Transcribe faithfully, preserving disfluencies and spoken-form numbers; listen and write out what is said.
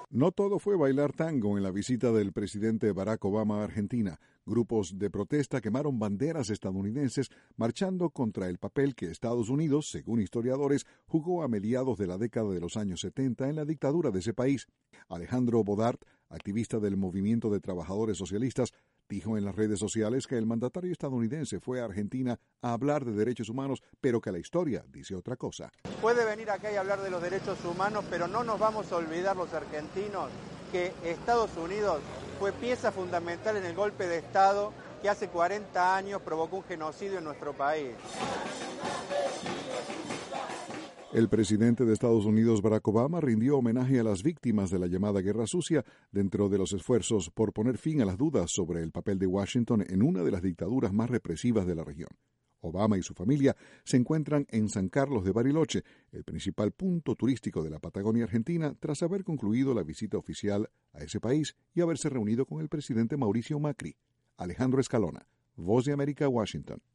No todo fue bailar tango en la visita del presidente Barack Obama a Argentina. Grupos de protesta quemaron banderas estadounidenses marchando contra el papel que Estados Unidos, según historiadores, jugó a mediados de la década de los años setenta en la dictadura de ese país. Alejandro Bodart, activista del movimiento de trabajadores socialistas, dijo en las redes sociales que el mandatario estadounidense fue a Argentina a hablar de derechos humanos, pero que la historia dice otra cosa. Puede venir acá y hablar de los derechos humanos, pero no nos vamos a olvidar los argentinos que Estados Unidos fue pieza fundamental en el golpe de Estado que hace cuarenta años provocó un genocidio en nuestro país. El presidente de Estados Unidos, Barack Obama, rindió homenaje a las víctimas de la llamada Guerra Sucia dentro de los esfuerzos por poner fin a las dudas sobre el papel de Washington en una de las dictaduras más represivas de la región. Obama y su familia se encuentran en San Carlos de Bariloche, el principal punto turístico de la Patagonia Argentina, tras haber concluido la visita oficial a ese país y haberse reunido con el presidente Mauricio Macri. Alejandro Escalona, Voz de América, Washington.